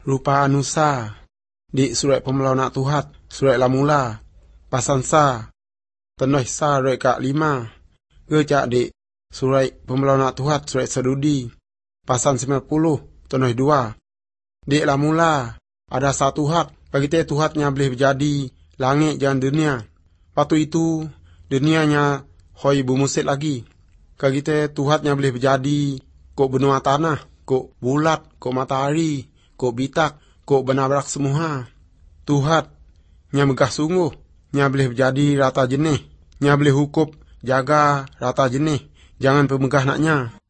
rupa anusa. Di surat pemelawan Tuhat, surat lamula, pasan sa, tenoh sa surat ke-5. Gecak di surat pemelawan Tuhat, surat sedudi, pasan 90, tenoh 2. Di lamula, ada satu hak, bagi Tuhatnya boleh berjadi langit dan dunia. Patu itu, dunianya hoi bumusit lagi. Bagi Tuhatnya boleh berjadi, kok benua tanah, kok bulat, kok matahari, kok bitak, kok benabrak semua. Tuhat, nya megah sungguh, nya boleh berjadi rata jenih, nya boleh hukup, jaga rata jenih, jangan pemegah naknya.